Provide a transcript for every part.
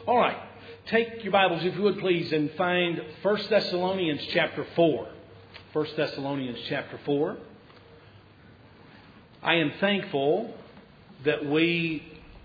All right. Take your Bibles, if you would please, and find 1 Thessalonians chapter 4. 1 Thessalonians chapter 4. I am thankful that we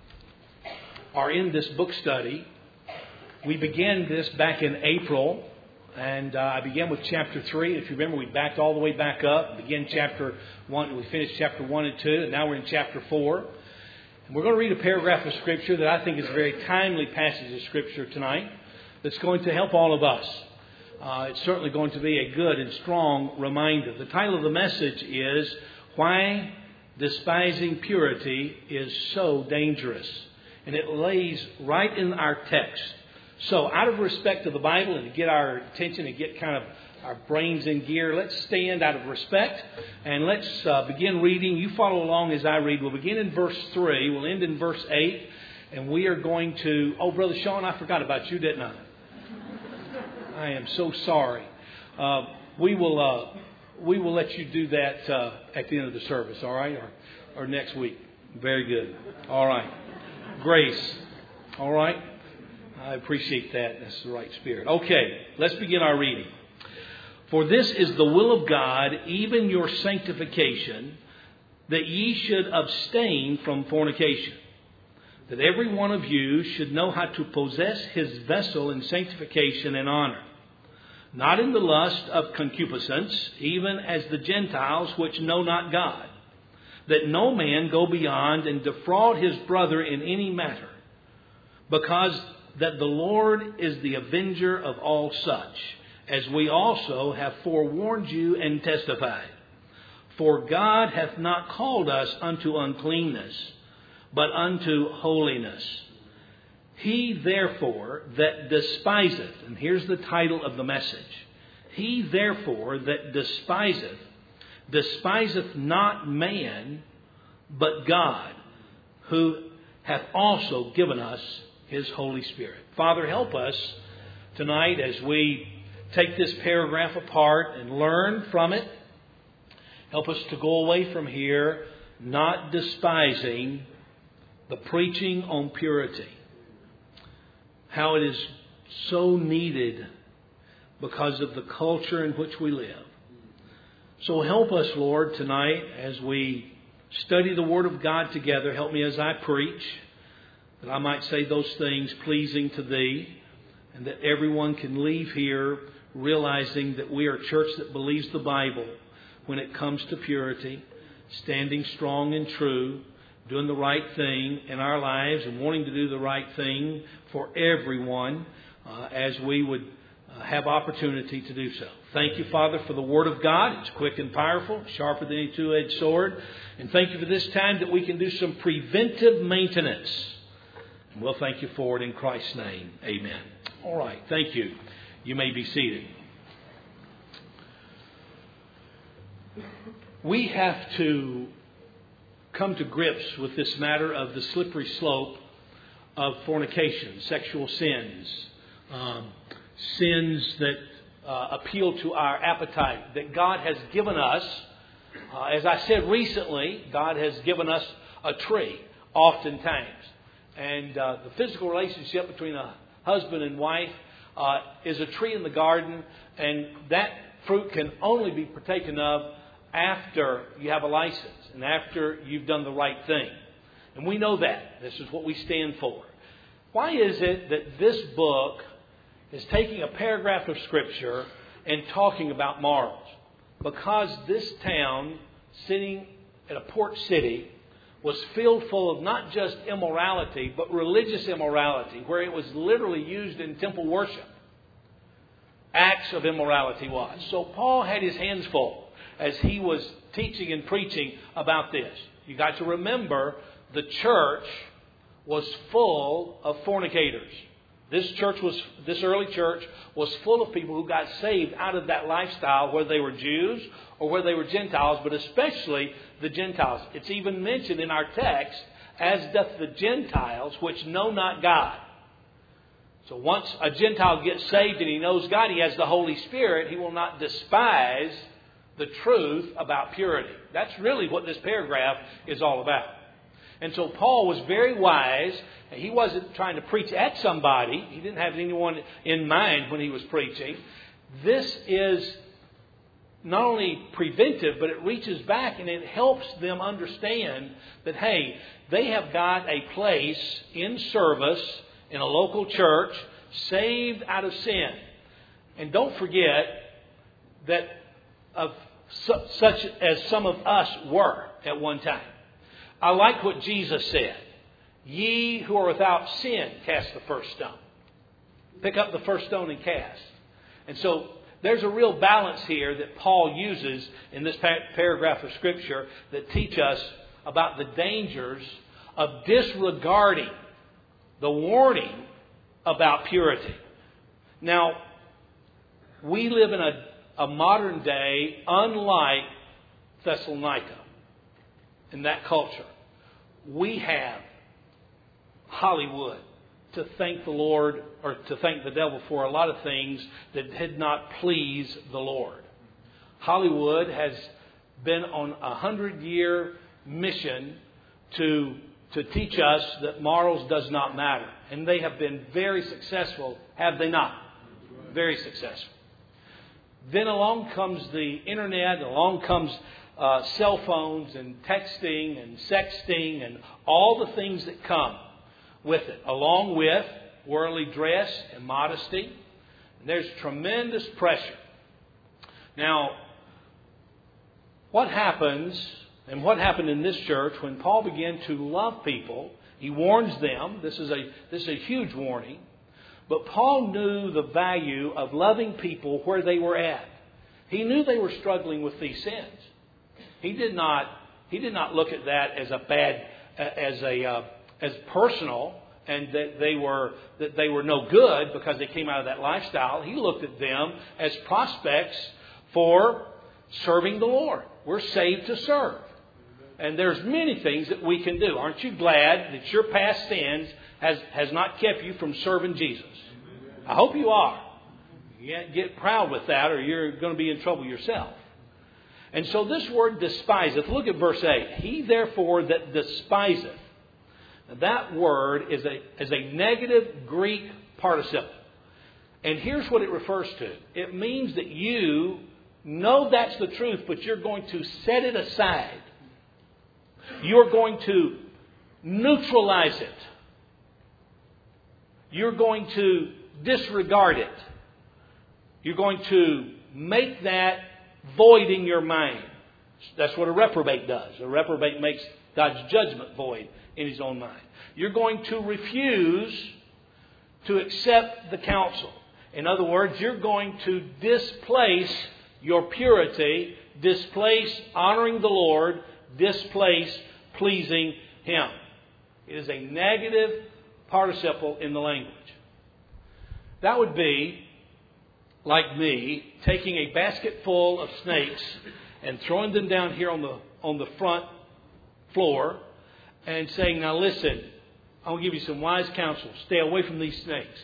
are in this book study. We began this back in April, and I began with chapter 3. If you remember, we backed all the way back up, began chapter 1. We finished chapter 1 and 2, and now we're in chapter 4. And we're going to read a paragraph of Scripture that I think is a very timely passage of Scripture tonight that's going to help all of us. It's certainly going to be a good and strong reminder. The title of the message is, Why Despising Purity is So Dangerous. And it lays right in our text. So out of respect to the Bible and to get our attention and get kind of our brains in gear, let's stand out of respect and let's begin reading. You follow along as I read. We'll begin in verse 3. We'll end in verse 8. And we are going to... Oh, Brother Sean, I forgot about you, didn't I? I am so sorry. We will let you do that at the end of the service, all right? Or next week. Very good. All right. Grace. All right. I appreciate that. That's the right spirit. Okay, let's begin our reading. For this is the will of God, even your sanctification, that ye should abstain from fornication, that every one of you should know how to possess his vessel in sanctification and honor, not in the lust of concupiscence, even as the Gentiles which know not God, that no man go beyond and defraud his brother in any matter, because that the Lord is the avenger of all such, as we also have forewarned you and testified. For God hath not called us unto uncleanness, but unto holiness. He therefore that despiseth, and here's the title of the message, he therefore that despiseth not man, but God, who hath also given us his Holy Spirit. Father, help us tonight as we take this paragraph apart and learn from it. Help us to go away from here not despising the preaching on purity. How it is so needed because of the culture in which we live. So help us, Lord, tonight as we study the Word of God together. Help me as I preach, that I might say those things pleasing to Thee, and that everyone can leave here realizing that we are a church that believes the Bible when it comes to purity, standing strong and true, doing the right thing in our lives and wanting to do the right thing for everyone as we would have opportunity to do so. Thank you, Father, for the Word of God. It's quick and powerful, sharper than any two-edged sword. And thank you for this time that we can do some preventive maintenance. And we'll thank you for it in Christ's name. Amen. All right. Thank you. You may be seated. We have to come to grips with this matter of the slippery slope of fornication, sexual sins, sins that appeal to our appetite, that God has given us. As I said recently, God has given us a tree, oftentimes. And the physical relationship between a husband and wife is a tree in the garden, and that fruit can only be partaken of after you have a license and after you've done the right thing. And we know that. This is what we stand for. Why is it that this book is taking a paragraph of Scripture and talking about morals? Because this town, sitting at a port city, was filled full of not just immorality, but religious immorality, where it was literally used in temple worship. Acts of immorality was. So Paul had his hands full as he was teaching and preaching about this. You got to remember, the church was full of fornicators. This early church was full of people who got saved out of that lifestyle, whether they were Jews or whether they were Gentiles, but especially the Gentiles. It's even mentioned in our text, as doth the Gentiles which know not God. So once a Gentile gets saved and he knows God, he has the Holy Spirit, he will not despise the truth about purity. That's really what this paragraph is all about. And so Paul was very wise. He wasn't trying to preach at somebody. He didn't have anyone in mind when he was preaching. This is not only preventive, but it reaches back and it helps them understand that, hey, they have got a place in service in a local church, saved out of sin. And don't forget that of such as some of us were at one time. I like what Jesus said. Ye who are without sin, cast the first stone. Pick up the first stone and cast. And so there's a real balance here that Paul uses in this paragraph of Scripture that teach us about the dangers of disregarding the warning about purity. Now, we live in a modern day unlike Thessalonica in that culture. We have Hollywood to thank the Lord or to thank the devil for a lot of things that did not please the Lord. Hollywood has been on a 100-year mission to teach us that morals does not matter. And they have been very successful, have they not? Very successful. Then along comes the internet, along comes cell phones and texting and sexting and all the things that come with it, along with worldly dress and modesty. And there's tremendous pressure. Now, what happens, and what happened in this church when Paul began to love people, he warns them. This is a huge warning. But Paul knew the value of loving people where they were at. He knew they were struggling with these sins. He did not look at that as a bad, as personal, and that they were no good because they came out of that lifestyle. He looked at them as prospects for serving the Lord. We're saved to serve. And there's many things that we can do. Aren't you glad that your past sins has not kept you from serving Jesus? I hope you are. You can't get proud with that or you're going to be in trouble yourself. And so this word despiseth, look at verse 8. He therefore that despiseth. That word is a negative Greek participle. And here's what it refers to. It means that you know that's the truth, but you're going to set it aside. You're going to neutralize it. You're going to disregard it. You're going to make that void in your mind. That's what a reprobate does. A reprobate makes God's judgment void in his own mind. You're going to refuse to accept the counsel. In other words, you're going to displace your purity, displace honoring the Lord, displace pleasing Him. It is a negative participle in the language. That would be like me taking a basket full of snakes and throwing them down here on the front floor and saying, now listen, I'm going to give you some wise counsel. Stay away from these snakes.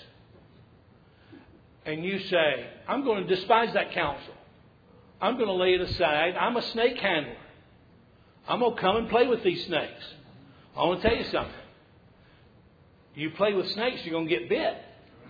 And you say, I'm going to despise that counsel. I'm going to lay it aside. I'm a snake handler. I'm going to come and play with these snakes. I want to tell you something. You play with snakes, you're going to get bit.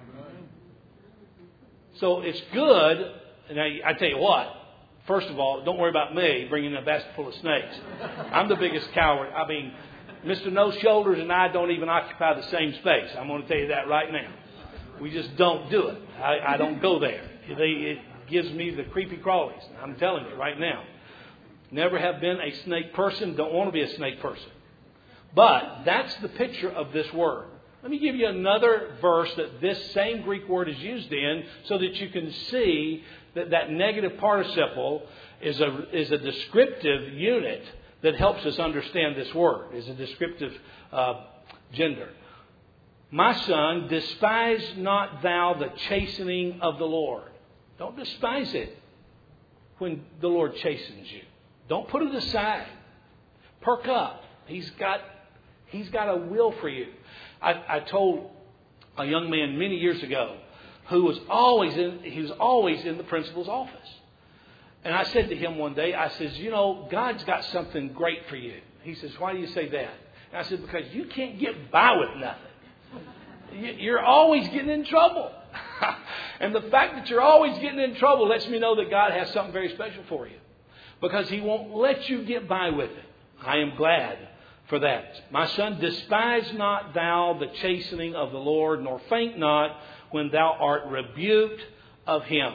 So it's good. And I tell you what. First of all, don't worry about me bringing a basket full of snakes. I'm the biggest coward. I mean, Mr. No Shoulders and I don't even occupy the same space. I'm going to tell you that right now. We just don't do it. I don't go there. It gives me the creepy crawlies. I'm telling you right now. Never have been a snake person. Don't want to be a snake person. But that's the picture of this word. Let me give you another verse that this same Greek word is used in so that you can see that negative participle is a descriptive unit that helps us understand this word. Is a descriptive gender. My son, despise not thou the chastening of the Lord. Don't despise it when the Lord chastens you. Don't put it aside. Perk up. He's got a will for you. I told a young man many years ago who was always in the principal's office. And I said to him one day, I says, you know, God's got something great for you. He says, why do you say that? And I said, because you can't get by with nothing. You're always getting in trouble. And the fact that you're always getting in trouble lets me know that God has something very special for you. Because He won't let you get by with it. I am glad for that. My son, despise not thou the chastening of the Lord, nor faint not when thou art rebuked of Him.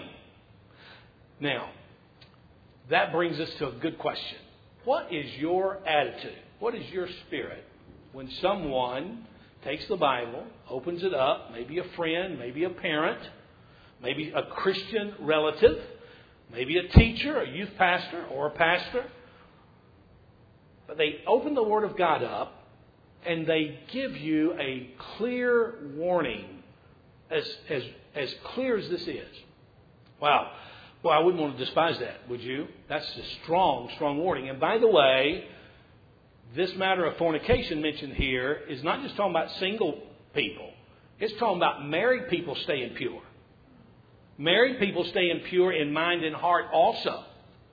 Now, that brings us to a good question. What is your attitude? What is your spirit when someone takes the Bible, opens it up, maybe a friend, maybe a parent, maybe a Christian relative, maybe a teacher, a youth pastor, or a pastor, but they open the Word of God up and they give you a clear warning, as clear as this is. Wow. Well, I wouldn't want to despise that, would you? That's a strong, strong warning. And by the way, this matter of fornication mentioned here is not just talking about single people. It's talking about married people staying pure. Married people staying pure in mind and heart also.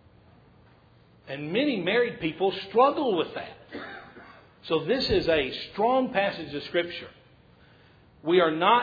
And many married people struggle with that. So this is a strong passage of Scripture. We are not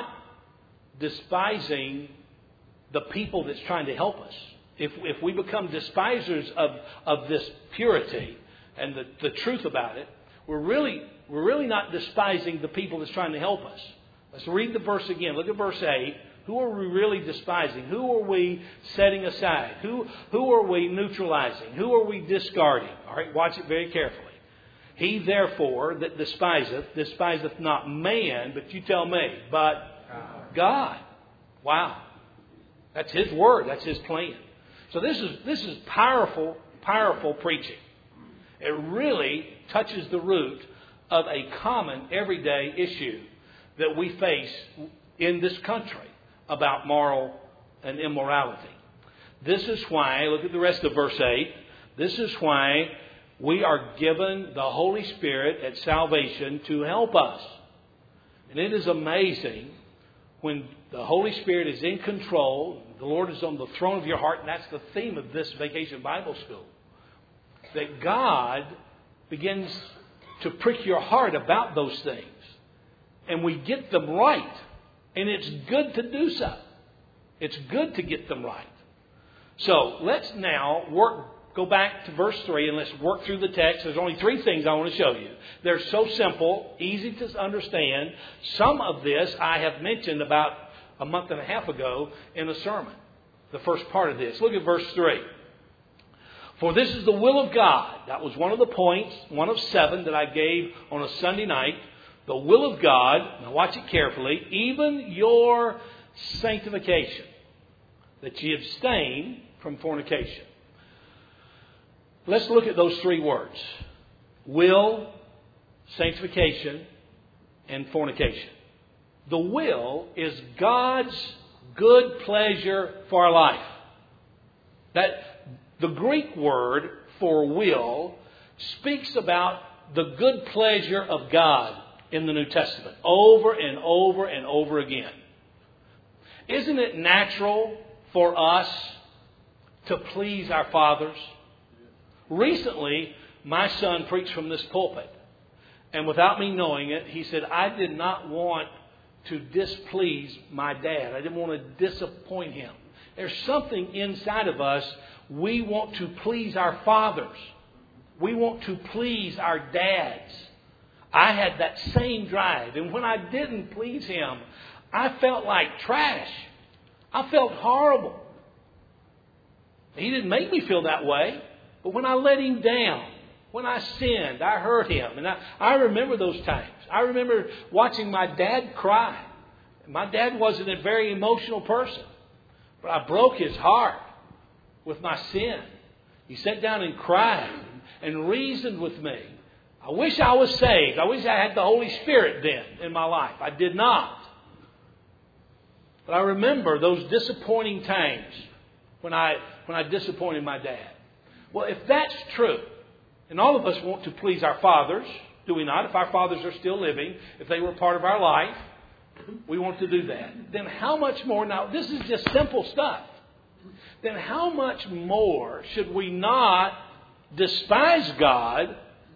despising the people that's trying to help us. If we become despisers of this purity and the truth about it, we're really not despising the people that's trying to help us. Let's read the verse again. Look at verse 8. Who are we really despising? Who are we setting aside? Who are we neutralizing? Who are we discarding? All right, watch it very carefully. He therefore that despiseth not man, but you tell me, but God. Wow. That's His word. That's His plan. So this is powerful, powerful preaching. It really touches the root of a common everyday issue that we face in this country about moral and immorality. This is why, look at the rest of verse 8, this is why we are given the Holy Spirit at salvation to help us. And it is amazing when the Holy Spirit is in control, the Lord is on the throne of your heart, and that's the theme of this Vacation Bible School, that God begins to prick your heart about those things. And we get them right. And it's good to do so. It's good to get them right. So let's now go back to verse 3 and let's work through the text. There's only 3 things I want to show you. They're so simple, easy to understand. Some of this I have mentioned about a month and a half ago in a sermon. The first part of this. Look at verse 3. For this is the will of God. That was one of the points, one of 7 that I gave on a Sunday night. The will of God, now watch it carefully, even your sanctification, that ye abstain from fornication. Let's look at those 3 words. Will, sanctification, and fornication. The will is God's good pleasure for our life. That the Greek word for will speaks about the good pleasure of God in the New Testament, over and over and over again. Isn't it natural for us to please our fathers? Recently, my son preached from this pulpit. And without me knowing it, he said, I did not want to displease my dad. I didn't want to disappoint him. There's something inside of us. We want to please our fathers. We want to please our dads. I had that same drive. And when I didn't please him, I felt like trash. I felt horrible. He didn't make me feel that way. But when I let him down, when I sinned, I hurt him. And I remember those times. I remember watching my dad cry. My dad wasn't a very emotional person. But I broke his heart with my sin. He sat down and cried and reasoned with me. I wish I was saved. I wish I had the Holy Spirit then in my life. I did not. But I remember those disappointing times when I disappointed my dad. Well, if that's true, and all of us want to please our fathers, do we not? If our fathers are still living, if they were part of our life, we want to do that. Then how much more, now this is just simple stuff, then how much more should we not despise God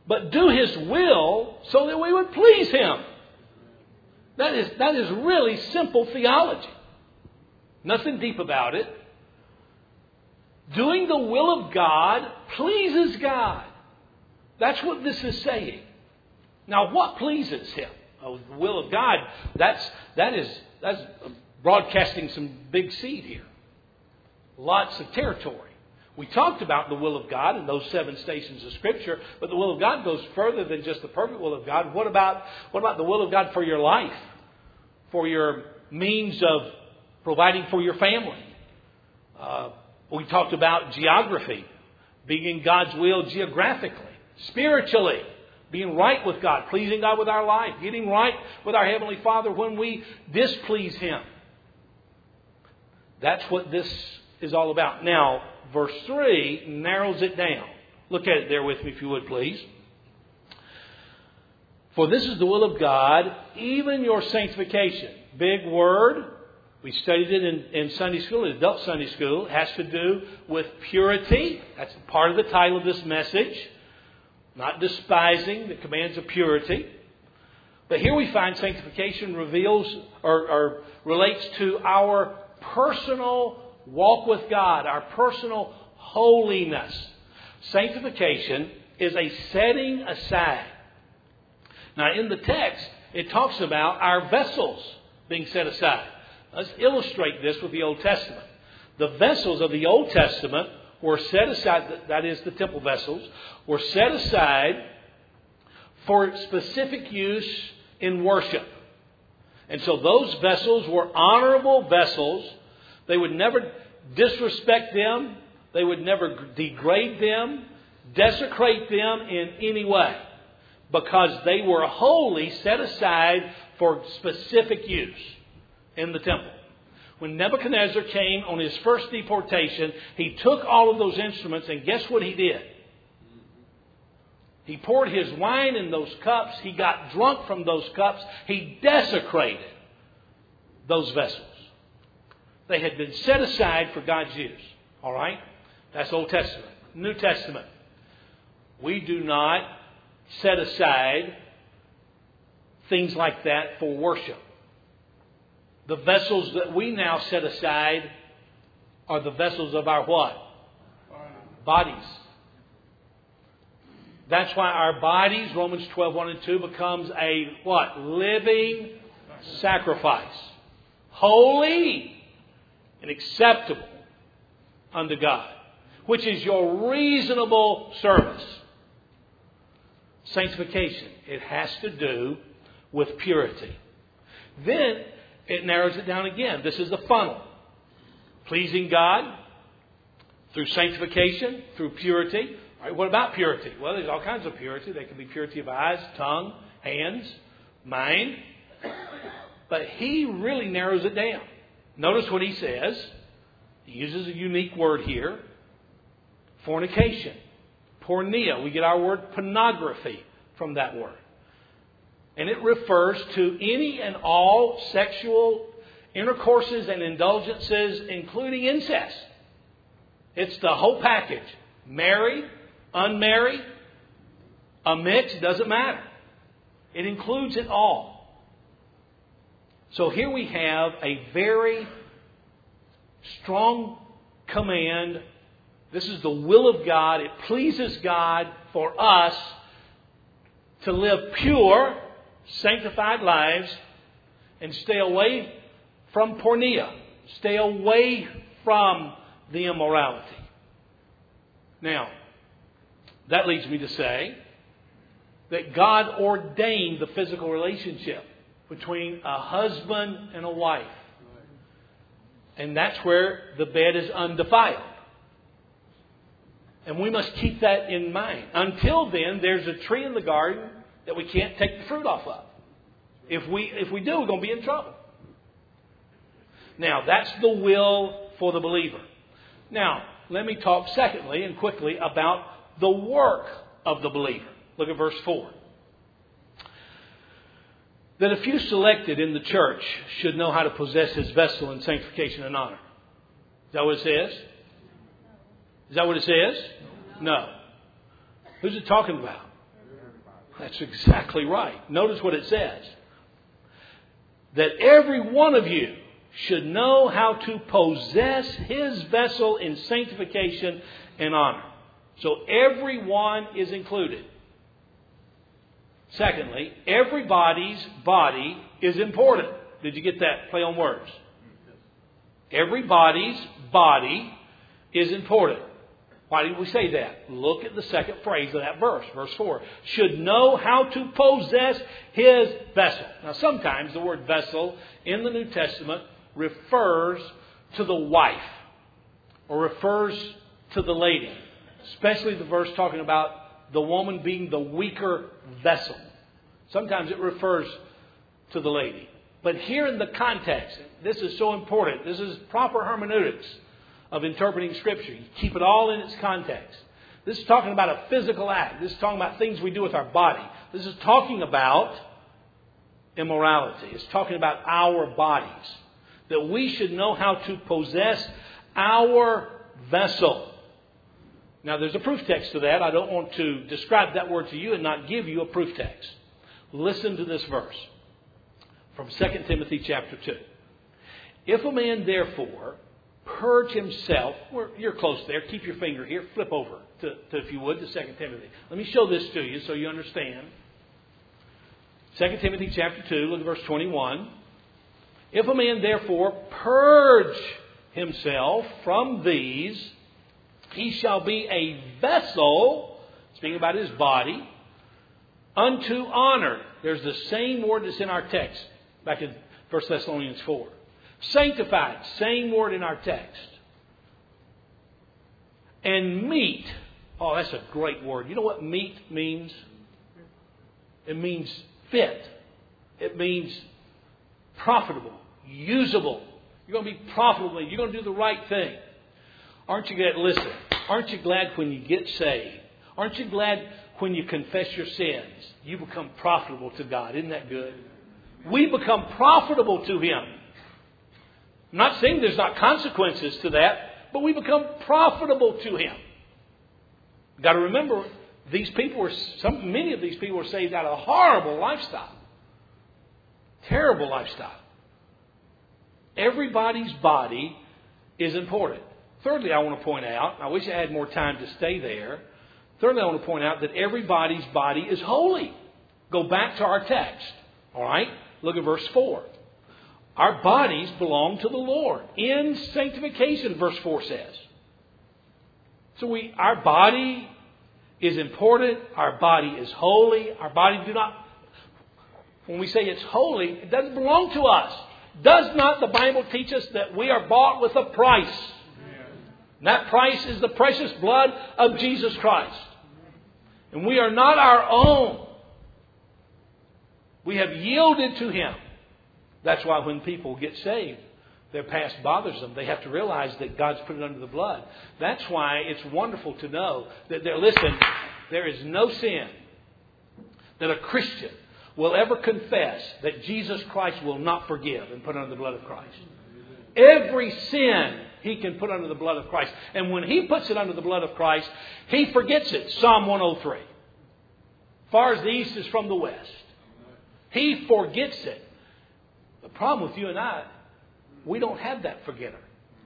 but do His will so that we would please Him. That is really simple theology. Nothing deep about it. Doing the will of God pleases God. That's what this is saying. Now, what pleases Him? Oh, the will of God, that's broadcasting some big seed here. Lots of territory. We talked about the will of God in those 7 stations of Scripture, but the will of God goes further than just the perfect will of God. What about the will of God for your life? For your means of providing for your family? We talked about geography, being in God's will geographically, spiritually, being right with God, pleasing God with our life, getting right with our Heavenly Father when we displease Him. That's what this is all about. Now, verse 3 narrows it down. Look at it there with me if you would, please. For this is the will of God, even your sanctification. Big word. We studied it in Sunday school, in adult Sunday school. It has to do with purity. That's part of the title of this message. Not despising the commands of purity. But here we find sanctification reveals or relates to our personal walk with God, our personal holiness. Sanctification is a setting aside. Now in the text, it talks about our vessels being set aside. Let's illustrate this with the Old Testament. The vessels of the Old Testament were set aside, that is the temple vessels, were set aside for specific use in worship. And so those vessels were honorable vessels. They would never disrespect them. They would never degrade them, desecrate them in any way, because they were wholly set aside for specific use in the temple. When Nebuchadnezzar came on his first deportation, he took all of those instruments, and guess what he did? He poured his wine in those cups. He got drunk from those cups. He desecrated those vessels. They had been set aside for God's use. All right? That's Old Testament. New Testament. We do not set aside things like that for worship. The vessels that we now set aside are the vessels of our what? Bodies. That's why our bodies, Romans 12:1 and 2, becomes a what? Living sacrifice. Holy and acceptable unto God, which is your reasonable service. Sanctification. It has to do with purity. Then it narrows it down again. This is the funnel. Pleasing God through sanctification, through purity. All right, what about purity? Well, there's all kinds of purity. There can be purity of eyes, tongue, hands, mind. But he really narrows it down. Notice what he says. He uses a unique word here. Fornication. Porneia. We get our word pornography from that word. And it refers to any and all sexual intercourses and indulgences, including incest. It's the whole package. Married, unmarried, a mix, doesn't matter. It includes it all. So here we have a very strong command. This is the will of God. It pleases God for us to live pure, sanctified lives and stay away from porneia. Stay away from the immorality. Now, that leads me to say that God ordained the physical relationship between a husband and a wife. And that's where the bed is undefiled. And we must keep that in mind. Until then, there's a tree in the garden that we can't take the fruit off of. If we do, we're going to be in trouble. Now, that's the will for the believer. Now, let me talk secondly and quickly about the work of the believer. Look at verse 4. That a few selected in the church should know how to possess his vessel in sanctification and honor. Is that what it says? Is that what it says? No. Who's it talking about? That's exactly right. Notice what it says. That every one of you should know how to possess his vessel in sanctification and honor. So everyone is included. Secondly, everybody's body is important. Did you get that play on words? Everybody's body is important. Why did we say that? Look at the second phrase of that verse, verse 4. Should know how to possess his vessel. Now sometimes the word vessel in the New Testament refers to the wife or refers to the lady. Especially the verse talking about the woman being the weaker vessel. Sometimes it refers to the lady. But here in the context, this is so important. This is proper hermeneutics of interpreting Scripture. You keep it all in its context. This is talking about a physical act. This is talking about things we do with our body. This is talking about immorality. It's talking about our bodies. That we should know how to possess our vessel. Now there's a proof text to that. I don't want to describe that word to you and not give you a proof text. Listen to this verse from 2 Timothy chapter 2. If a man therefore purge himself, you're close there, keep your finger here, flip over to if you would, to 2 Timothy. Let me show this to you so you understand. 2 Timothy chapter 2, look at verse 21. If a man therefore purge himself from these, he shall be a vessel, speaking about his body, unto honor. There's the same word that's in our text, back in 1 Thessalonians 4. Sanctified, same word in our text. And meet. Oh, that's a great word. You know what meet means? It means fit. It means profitable, usable. You're going to be profitable. You're going to do the right thing. Aren't you glad? Listen, aren't you glad when you get saved? Aren't you glad when you confess your sins? You become profitable to God. Isn't that good? We become profitable to Him. I'm not saying there's not consequences to that, but we become profitable to Him. You've got to remember, many of these people were saved out of a horrible lifestyle. Terrible lifestyle. Everybody's body is important. Thirdly, I want to point out, I wish I had more time to stay there. Thirdly, I want to point out that everybody's body is holy. Go back to our text. All right? Look at verse 4. Our bodies belong to the Lord. In sanctification, verse 4 says. So our body is important. Our body is holy. Our body when we say it's holy, it doesn't belong to us. Does not the Bible teach us that we are bought with a price? And that price is the precious blood of Jesus Christ. And we are not our own. We have yielded to Him. That's why when people get saved, their past bothers them. They have to realize that God's put it under the blood. That's why it's wonderful to know that there is no sin that a Christian will ever confess that Jesus Christ will not forgive and put under the blood of Christ. Every sin he can put under the blood of Christ. And when he puts it under the blood of Christ, he forgets it. Psalm 103. Far as the east is from the west. He forgets it. The problem with you and I, we don't have that forgetter.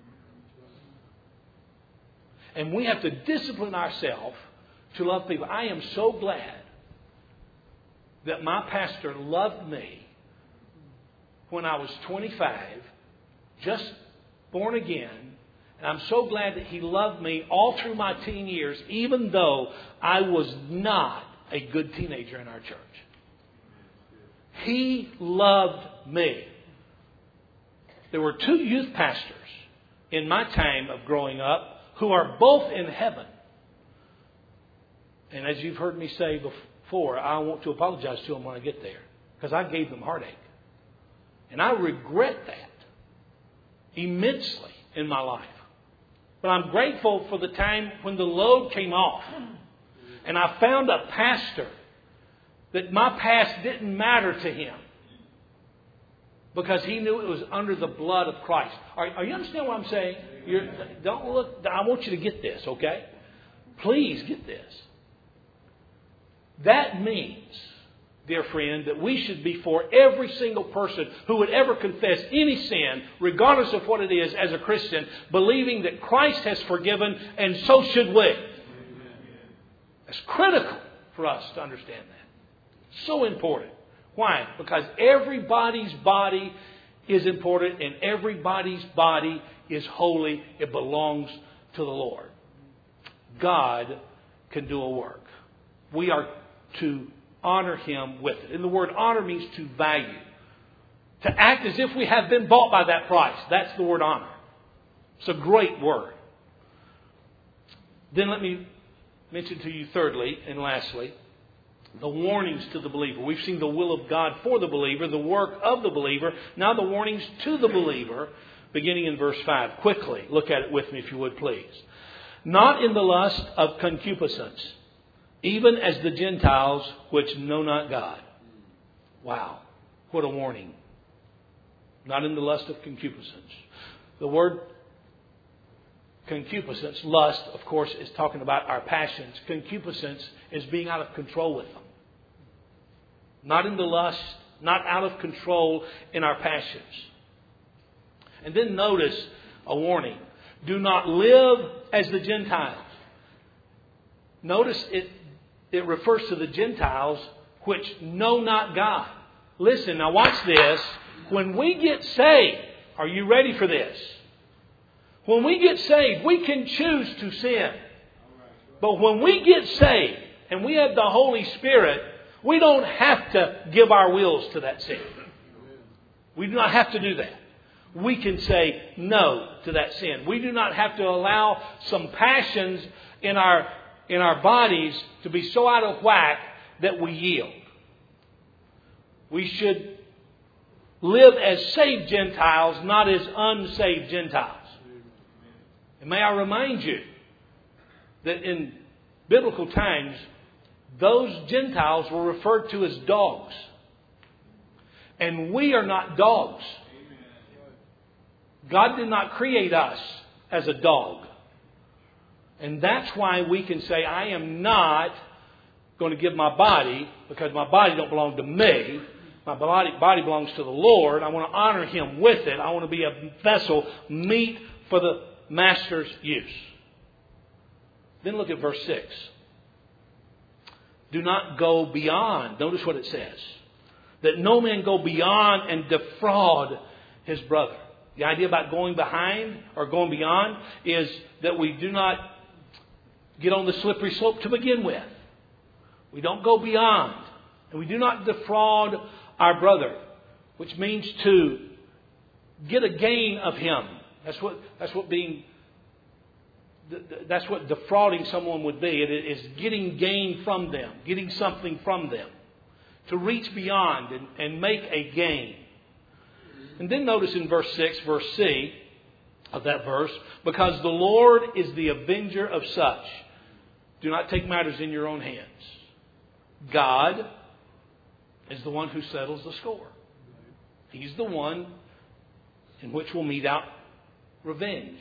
And we have to discipline ourselves to love people. I am so glad that my pastor loved me when I was 25, just born again. And I'm so glad that he loved me all through my teen years, even though I was not a good teenager in our church. He loved me. There were 2 youth pastors in my time of growing up who are both in heaven. And as you've heard me say before, I want to apologize to them when I get there, because I gave them heartache. And I regret that immensely in my life. But I'm grateful for the time when the load came off. And I found a pastor that my past didn't matter to him, because he knew it was under the blood of Christ. Are you understand what I'm saying? Don't look. I want you to get this, okay? Please get this. That means, dear friend, that we should be for every single person who would ever confess any sin, regardless of what it is, as a Christian, believing that Christ has forgiven, and so should we. It's critical for us to understand that. So important. Why? Because everybody's body is important and everybody's body is holy. It belongs to the Lord. God can do a work. We are to honor Him with it. And the word honor means to value. To act as if we have been bought by that price. That's the word honor. It's a great word. Then let me mention to you thirdly and lastly, the warnings to the believer. We've seen the will of God for the believer, the work of the believer. Now the warnings to the believer, beginning in verse 5. Quickly, look at it with me if you would please. Not in the lust of concupiscence, even as the Gentiles which know not God. Wow, what a warning. Not in the lust of concupiscence. The word concupiscence, lust, of course, is talking about our passions. Concupiscence is being out of control with them. Not in the lust, not out of control in our passions. And then notice a warning. Do not live as the Gentiles. Notice it refers to the Gentiles which know not God. Listen, now watch this. When we get saved, are you ready for this? When we get saved, we can choose to sin. But when we get saved and we have the Holy Spirit, we don't have to give our wills to that sin. We do not have to do that. We can say no to that sin. We do not have to allow some passions in our bodies to be so out of whack that we yield. We should live as saved Gentiles, not as unsaved Gentiles. And may I remind you that in biblical times, those Gentiles were referred to as dogs. And we are not dogs. God did not create us as a dog. And that's why we can say, I am not going to give my body, because my body don't belong to me. My body belongs to the Lord. I want to honor Him with it. I want to be a vessel meet for the Master's use. Then look at verse 6. Do not go beyond. Notice what it says. That no man go beyond and defraud his brother. The idea about going behind or going beyond is that we do not get on the slippery slope to begin with. We don't go beyond. And we do not defraud our brother, which means to get a gain of him. That's what defrauding someone would be. It is getting gain from them, getting something from them. To reach beyond and make a gain. And then notice in verse 6, verse C of that verse, because the Lord is the avenger of such. Do not take matters in your own hands. God is the one who settles the score. He's the one in which we'll mete out revenge.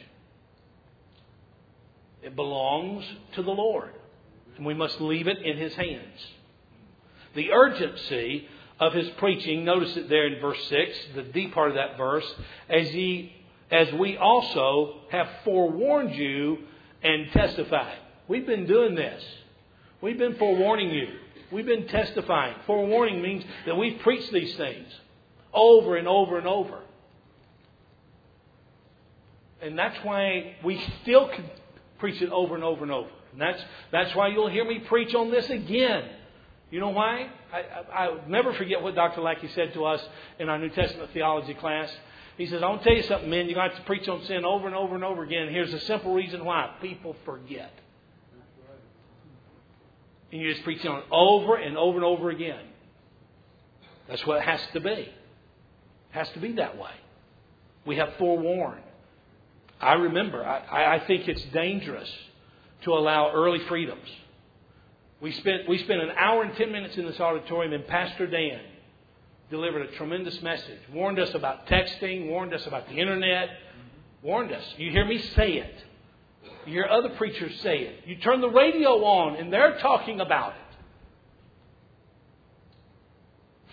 It belongs to the Lord. And we must leave it in His hands. The urgency of His preaching, notice it there in verse 6, the D part of that verse, as we also have forewarned you and testified. We've been doing this. We've been forewarning you. We've been testifying. Forewarning means that we've preached these things over and over and over. And that's why we still can preach it over and over and over. And that's why you'll hear me preach on this again. You know why? I'll never forget what Dr. Lackey said to us in our New Testament theology class. He says, I want to tell you something, men. You're going to have to preach on sin over and over and over again. And here's a simple reason why. People forget. And you just preach on it over and over and over again. That's what it has to be. It has to be that way. We have forewarned. I remember, I think it's dangerous to allow early freedoms. We spent an hour and 10 minutes in this auditorium, and Pastor Dan delivered a tremendous message. Warned us about texting, warned us about the internet, warned us. You hear me say it. You hear other preachers say it. You turn the radio on, and they're talking about it.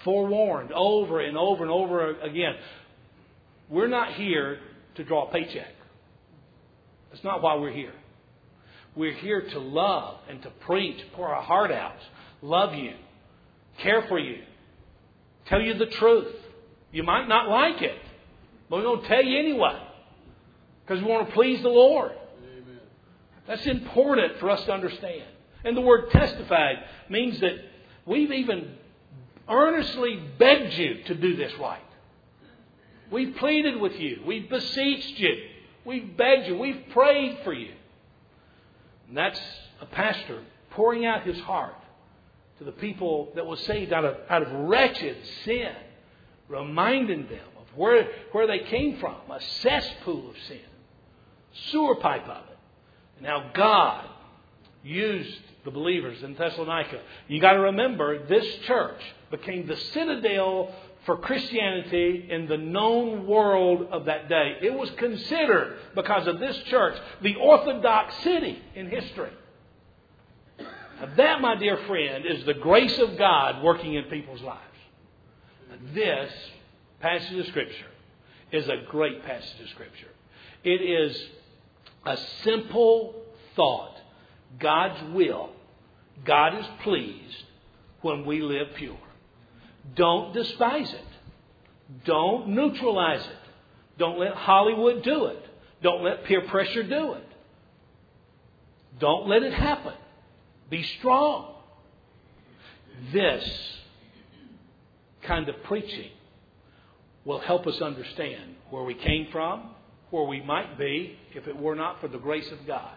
forewarned over and over and over again. We're not here to draw a paycheck. That's not why we're here. We're here to love and to preach, pour our heart out, love you, care for you, tell you the truth. You might not like it, but we're going to tell you anyway because we want to please the Lord. Amen. That's important for us to understand. And the word testified means that we've even earnestly begged you to do this right. We've pleaded with you. We've beseeched you. We've begged you. We've prayed for you. And that's a pastor pouring out his heart to the people that was saved out of wretched sin, reminding them of where they came from, a cesspool of sin, sewer pipe of it, and how God used the believers in Thessalonica. You got to remember, this church became the citadel for Christianity in the known world of that day. It was considered, because of this church, the orthodox city in history. Now that, my dear friend, is the grace of God working in people's lives. Now this passage of Scripture is a great passage of Scripture. It is a simple thought. God's will. God is pleased when we live pure. Don't despise it. Don't neutralize it. Don't let Hollywood do it. Don't let peer pressure do it. Don't let it happen. Be strong. This kind of preaching will help us understand where we came from, where we might be if it were not for the grace of God.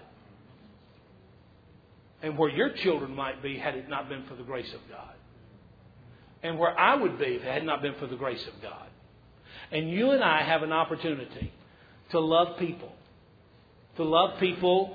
And where your children might be had it not been for the grace of God. And where I would be if it had not been for the grace of God. And you and I have an opportunity to love people. To love people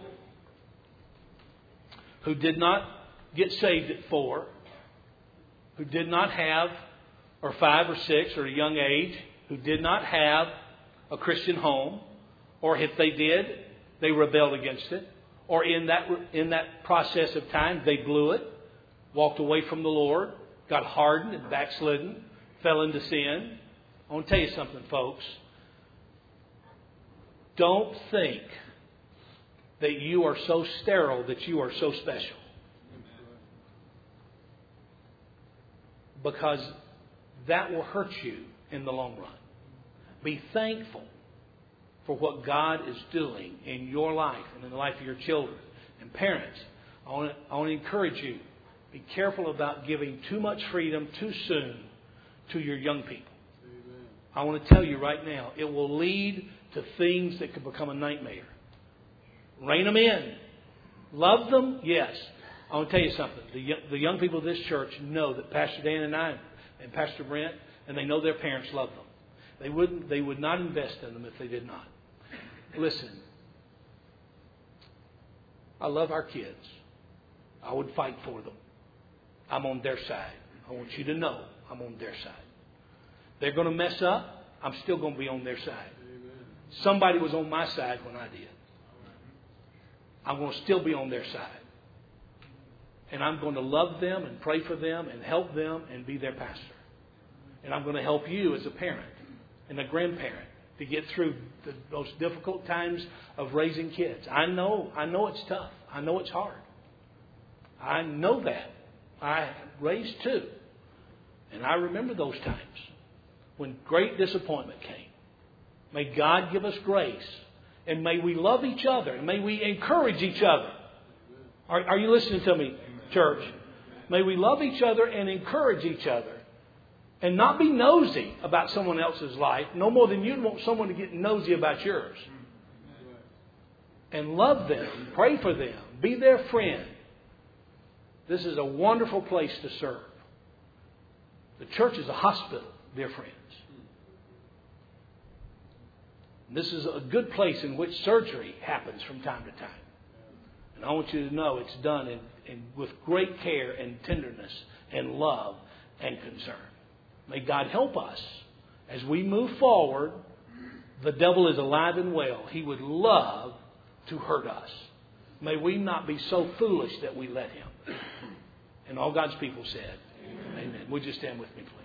who did not get saved at 4, who did not have, or 5 or 6 or a young age, who did not have a Christian home, or if they did, they rebelled against it. Or in that process of time, they blew it, walked away from the Lord, got hardened and backslidden, fell into sin. I want to tell you something, folks. Don't think that you are so sterile that you are so special. Because that will hurt you in the long run. Be thankful for what God is doing in your life and in the life of your children. And parents, I want to encourage you, be careful about giving too much freedom too soon to your young people. Amen. I want to tell you right now, it will lead to things that could become a nightmare. Rein them in. Love them, yes. I want to tell you something. The young people of this church know that Pastor Dan and I and Pastor Brent, and they know their parents love them. They would not invest in them if they did not. Listen, I love our kids. I would fight for them. I'm on their side. I want you to know I'm on their side. They're going to mess up. I'm still going to be on their side. Amen. Somebody was on my side when I did. I'm going to still be on their side. And I'm going to love them and pray for them and help them and be their pastor. And I'm going to help you as a parent and a grandparent to get through the most difficult times of raising kids. I know it's tough. I know it's hard. I know that. I raised 2. And I remember those times when great disappointment came. May God give us grace. And may we love each other. And may we encourage each other. Are you listening to me, church? May we love each other and encourage each other. And not be nosy about someone else's life, no more than you'd want someone to get nosy about yours. And love them, pray for them, be their friend. This is a wonderful place to serve. The church is a hospital, dear friends. This is a good place in which surgery happens from time to time. And I want you to know it's done with great care and tenderness and love and concern. May God help us as we move forward. The devil is alive and well. He would love to hurt us. May we not be so foolish that we let him. And all God's people said, Amen. Would you stand with me, please?